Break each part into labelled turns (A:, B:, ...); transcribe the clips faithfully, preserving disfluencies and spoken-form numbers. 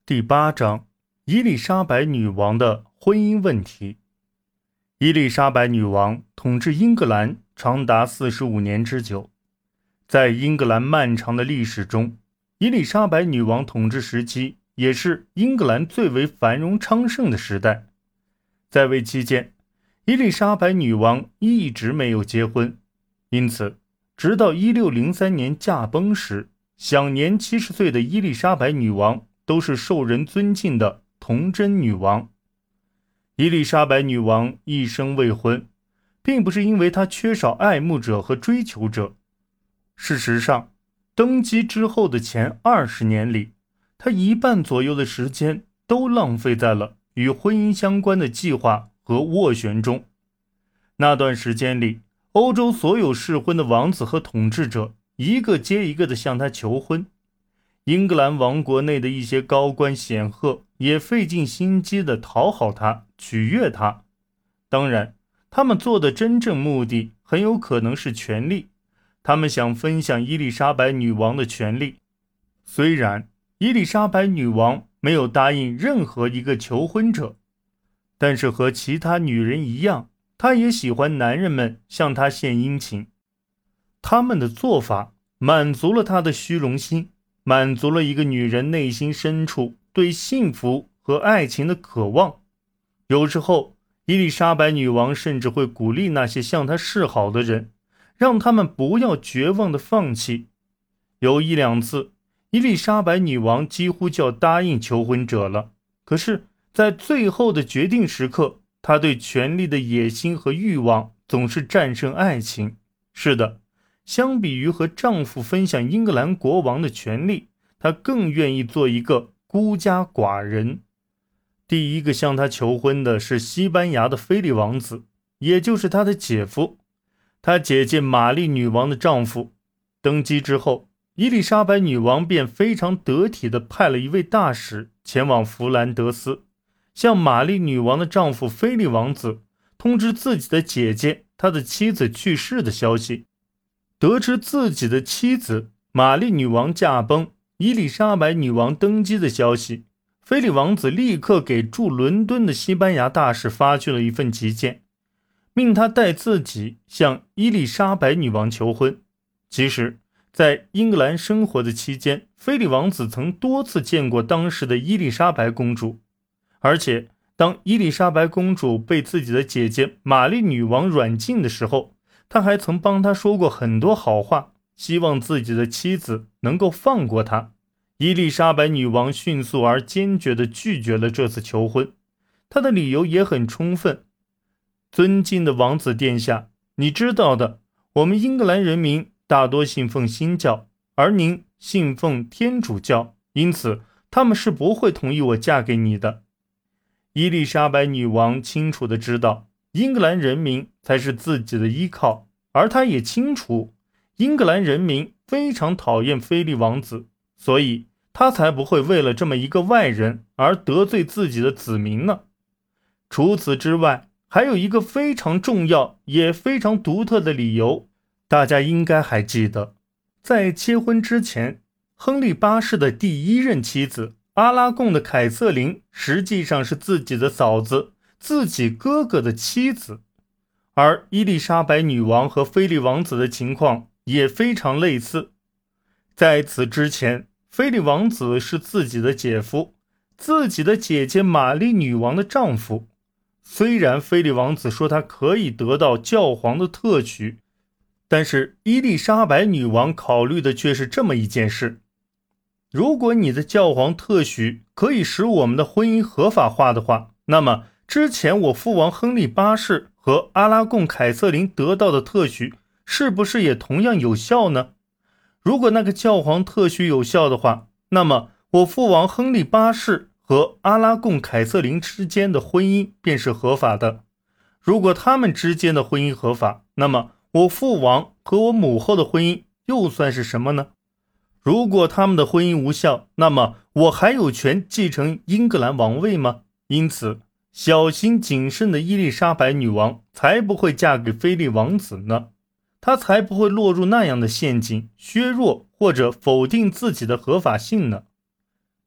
A: 第八章，伊丽莎白女王的婚姻问题。伊丽莎白女王统治英格兰长达四十五年之久。在英格兰漫长的历史中，伊丽莎白女王统治时期也是英格兰最为繁荣昌盛的时代。在位期间，伊丽莎白女王一直没有结婚，因此直到一六零三年驾崩时，享年七十岁的伊丽莎白女王都是受人尊敬的童贞女王。伊丽莎白女王一生未婚，并不是因为她缺少爱慕者和追求者。事实上，登基之后的前二十年里，她一半左右的时间都浪费在了与婚姻相关的计划和斡旋中。那段时间里，欧洲所有适婚的王子和统治者一个接一个地向她求婚。英格兰王国内的一些高官显赫也费尽心机地讨好他，取悦他。当然，他们做的真正目的很有可能是权力，他们想分享伊丽莎白女王的权利。虽然伊丽莎白女王没有答应任何一个求婚者，但是和其他女人一样，她也喜欢男人们向她献殷勤。他们的做法满足了她的虚荣心，满足了一个女人内心深处对幸福和爱情的渴望。有时候，伊丽莎白女王甚至会鼓励那些向她示好的人，让他们不要绝望地放弃。有一两次，伊丽莎白女王几乎就要答应求婚者了，可是在最后的决定时刻，她对权力的野心和欲望总是战胜爱情。是的，相比于和丈夫分享英格兰国王的权利，她更愿意做一个孤家寡人。第一个向她求婚的是西班牙的菲利王子，也就是她的姐夫，她姐姐玛丽女王的丈夫。登基之后，伊丽莎白女王便非常得体地派了一位大使前往弗兰德斯，向玛丽女王的丈夫菲利王子通知自己的姐姐她的妻子去世的消息。得知自己的妻子玛丽女王驾崩，伊丽莎白女王登基的消息，菲利王子立刻给驻伦敦的西班牙大使发去了一份急件，命他带自己向伊丽莎白女王求婚。其实，在英格兰生活的期间，菲利王子曾多次见过当时的伊丽莎白公主，而且当伊丽莎白公主被自己的姐姐玛丽女王软禁的时候，他还曾帮她说过很多好话，希望自己的妻子能够放过他。伊丽莎白女王迅速而坚决地拒绝了这次求婚，她的理由也很充分。尊敬的王子殿下，你知道的，我们英格兰人民大多信奉新教，而您信奉天主教，因此他们是不会同意我嫁给你的。伊丽莎白女王清楚地知道，英格兰人民才是自己的依靠，而她也清楚，英格兰人民非常讨厌菲利王子，所以她才不会为了这么一个外人而得罪自己的子民呢。除此之外，还有一个非常重要也非常独特的理由，大家应该还记得，在结婚之前，亨利八世的第一任妻子阿拉贡的凯瑟琳实际上是自己的嫂子，自己哥哥的妻子。而伊丽莎白女王和菲利王子的情况也非常类似。在此之前，菲利王子是自己的姐夫，自己的姐姐玛丽女王的丈夫。虽然菲利王子说他可以得到教皇的特许，但是伊丽莎白女王考虑的却是这么一件事：如果你的教皇特许可以使我们的婚姻合法化的话，那么之前我父王亨利八世和阿拉贡凯瑟琳得到的特许是不是也同样有效呢？如果那个教皇特许有效的话，那么我父王亨利八世和阿拉贡凯瑟琳之间的婚姻便是合法的。如果他们之间的婚姻合法，那么我父王和我母后的婚姻又算是什么呢？如果他们的婚姻无效，那么我还有权继承英格兰王位吗？因此，小心谨慎的伊丽莎白女王才不会嫁给菲利王子呢，她才不会落入那样的陷阱，削弱或者否定自己的合法性呢。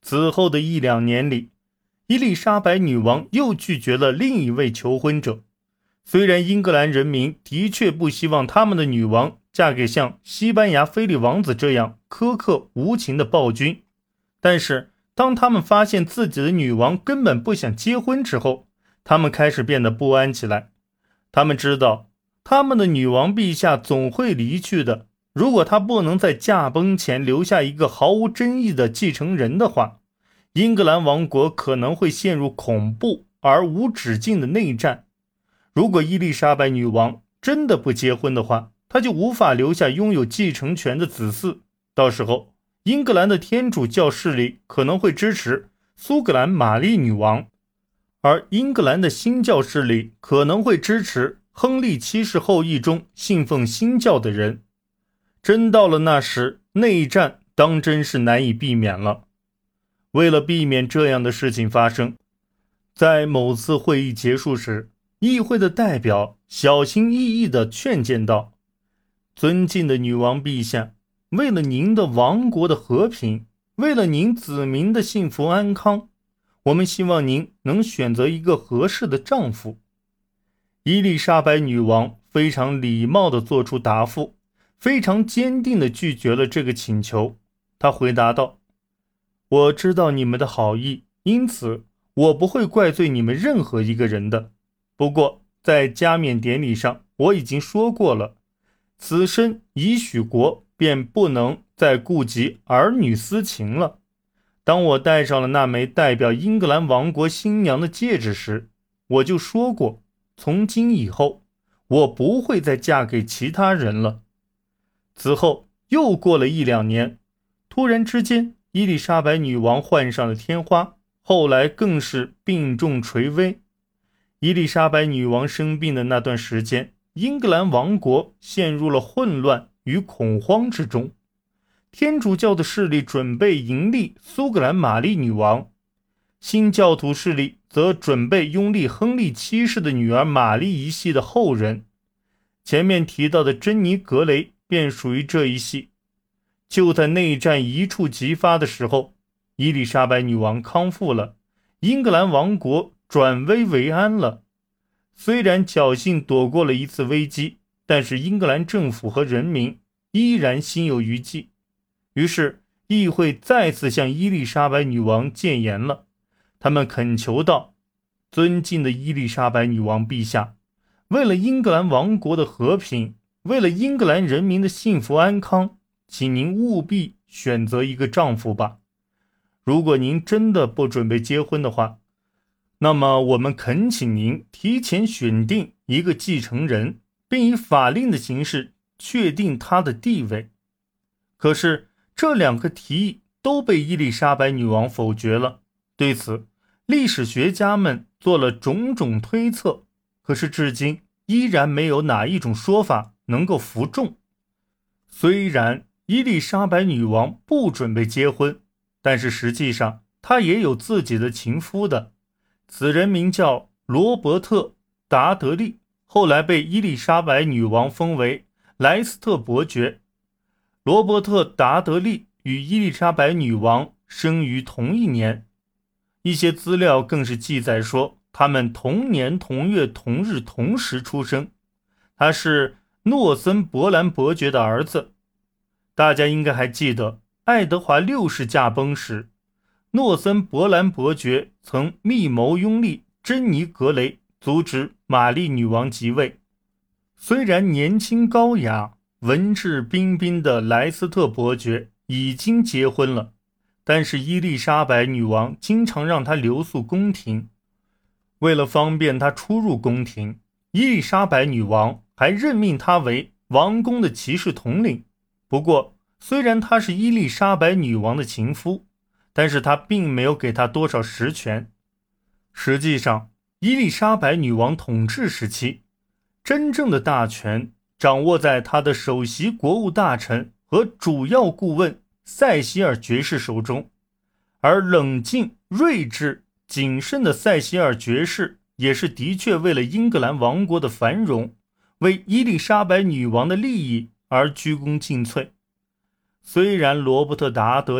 A: 此后的一两年里，伊丽莎白女王又拒绝了另一位求婚者。虽然英格兰人民的确不希望他们的女王嫁给像西班牙菲利王子这样苛刻无情的暴君，但是当他们发现自己的女王根本不想结婚之后，他们开始变得不安起来。他们知道他们的女王陛下总会离去的，如果她不能在驾崩前留下一个毫无争议的继承人的话，英格兰王国可能会陷入恐怖而无止境的内战。如果伊丽莎白女王真的不结婚的话，她就无法留下拥有继承权的子嗣，到时候英格兰的天主教势力可能会支持苏格兰玛丽女王，而英格兰的新教势力可能会支持亨利七世后裔中信奉新教的人。真到了那时，内战当真是难以避免了。为了避免这样的事情发生，在某次会议结束时，议会的代表小心翼翼地劝谏道：尊敬的女王陛下，为了您的王国的和平，为了您子民的幸福安康，我们希望您能选择一个合适的丈夫。伊丽莎白女王非常礼貌地做出答复，非常坚定地拒绝了这个请求。她回答道：我知道你们的好意，因此我不会怪罪你们任何一个人的。不过在加冕典礼上我已经说过了，此生已许国便不能再顾及儿女私情了。当我戴上了那枚代表英格兰王国新娘的戒指时，我就说过，从今以后我不会再嫁给其他人了。此后又过了一两年，突然之间伊丽莎白女王患上了天花，后来更是病重垂危。伊丽莎白女王生病的那段时间，英格兰王国陷入了混乱与恐慌之中。天主教的势力准备迎立苏格兰玛丽女王，新教徒势力则准备拥立亨利七世的女儿玛丽一系的后人。前面提到的珍妮·格雷便属于这一系。就在内战一触即发的时候，伊丽莎白女王康复了，英格兰王国转危为安了。虽然侥幸躲过了一次危机，但是英格兰政府和人民依然心有余悸。于是议会再次向伊丽莎白女王谏言了，他们恳求道：尊敬的伊丽莎白女王陛下，为了英格兰王国的和平，为了英格兰人民的幸福安康，请您务必选择一个丈夫吧。如果您真的不准备结婚的话，那么我们恳请您提前选定一个继承人，并以法令的形式确定他的地位。可是这两个提议都被伊丽莎白女王否决了。对此，历史学家们做了种种推测，可是至今依然没有哪一种说法能够服众。虽然伊丽莎白女王不准备结婚，但是实际上她也有自己的情夫的，此人名叫罗伯特·达德利，后来被伊丽莎白女王封为莱斯特伯爵。罗伯特·达德利与伊丽莎白女王生于同一年，一些资料更是记载说他们同年同月同日同时出生。他是诺森伯兰伯爵的儿子。大家应该还记得，爱德华六世驾崩时，诺森伯兰伯爵曾密谋拥立珍妮·格雷，阻止玛丽女王即位。虽然年轻高雅、文质彬彬的莱斯特伯爵已经结婚了，但是伊丽莎白女王经常让他留宿宫廷。为了方便他出入宫廷，伊丽莎白女王还任命他为王宫的骑士统领。不过，虽然他是伊丽莎白女王的情夫，但是他并没有给他多少实权。实际上，伊丽莎白女王统治时期，真正的大权掌握在他的首席国务大臣和主要顾问塞西尔爵士手中，而冷静、睿智、谨慎的塞西尔爵士也是的确为了英格兰王国的繁荣，为伊丽莎白女王的利益而鞠躬尽瘁。虽然罗伯特·达德利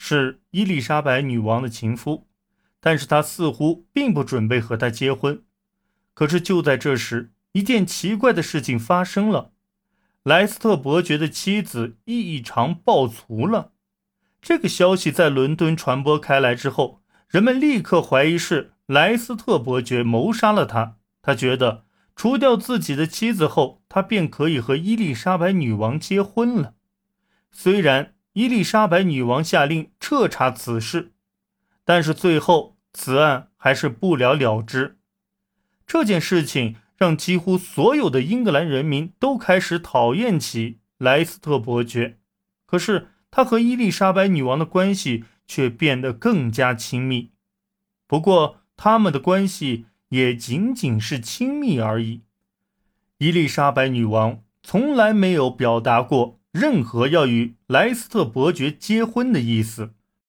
A: 是伊丽莎白女王的情夫，但是他似乎并不准备和她结婚。可是就在这时，一件奇怪的事情发生了，莱斯特伯爵的妻子异常暴卒了。这个消息在伦敦传播开来之后，人们立刻怀疑是莱斯特伯爵谋杀了他。他觉得除掉自己的妻子后，他便可以和伊丽莎白女王结婚了。虽然伊丽莎白女王下令彻查此事，但是最后此案还是不了了之。这件事情让几乎所有的英格兰人民都开始讨厌起莱斯特伯爵，可是他和伊丽莎白女王的关系却变得更加亲密。不过他们的关系也仅仅是亲密而已。伊丽莎白女王从来没有表达过任何要与莱斯特伯爵结婚的意思。